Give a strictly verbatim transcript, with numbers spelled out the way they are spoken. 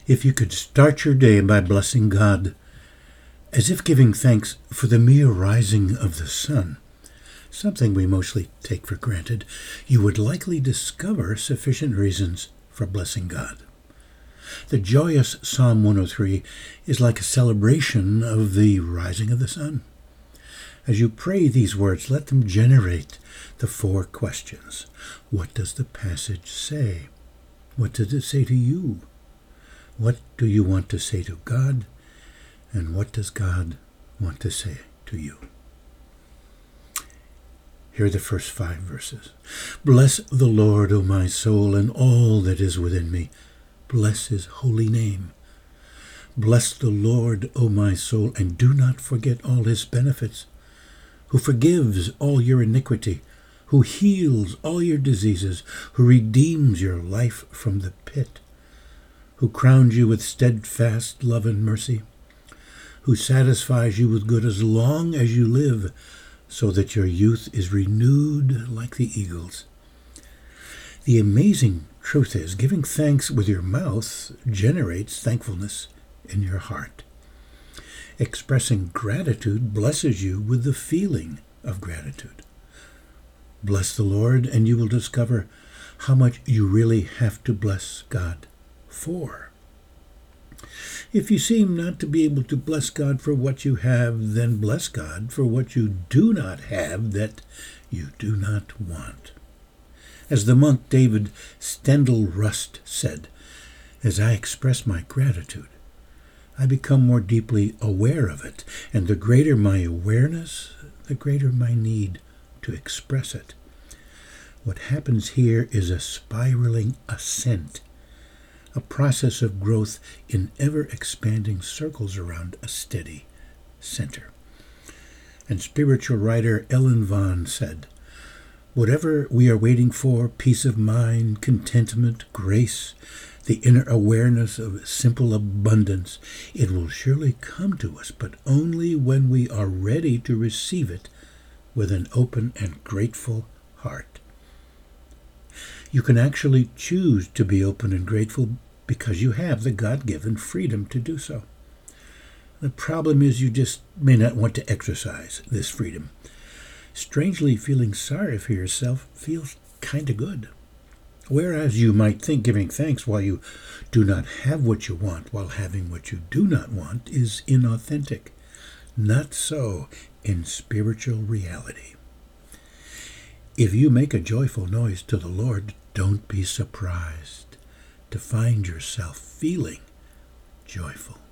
If you could start your day by blessing God, as if giving thanks for the mere rising of the sun, something we mostly take for granted, you would likely discover sufficient reasons for blessing God. The joyous Psalm one oh three is like a celebration of the rising of the sun. As you pray these words, let them generate the four questions. What does the passage say? What does it say to you? What do you want to say to God? And what does God want to say to you? Here are the first five verses. Bless the Lord, O my soul, and all that is within me. Bless his holy name. Bless the Lord, O my soul, and do not forget all his benefits, who forgives all your iniquity, who heals all your diseases, who redeems your life from the pit, who crowns you with steadfast love and mercy, who satisfies you with good as long as you live, so that your youth is renewed like the eagles. The amazing truth is, giving thanks with your mouth generates thankfulness in your heart. Expressing gratitude blesses you with the feeling of gratitude. Bless the Lord, and you will discover how much you really have to bless God for. If you seem not to be able to bless God for what you have, then bless God for what you do not have that you do not want. As the monk David Steindl-Rast said, as I express my gratitude, I become more deeply aware of it, and the greater my awareness, the greater my need to express it. What happens here is a spiraling ascent, a process of growth in ever-expanding circles around a steady center. And spiritual writer Ellen Vaughn said, whatever we are waiting for, peace of mind, contentment, grace, the inner awareness of simple abundance, it will surely come to us, but only when we are ready to receive it with an open and grateful heart. You can actually choose to be open and grateful because you have the God-given freedom to do so. The problem is you just may not want to exercise this freedom. Strangely, feeling sorry for yourself feels kind of good. Whereas you might think giving thanks while you do not have what you want, while having what you do not want, is inauthentic. Not so in spiritual reality. If you make a joyful noise to the Lord, don't be surprised to find yourself feeling joyful.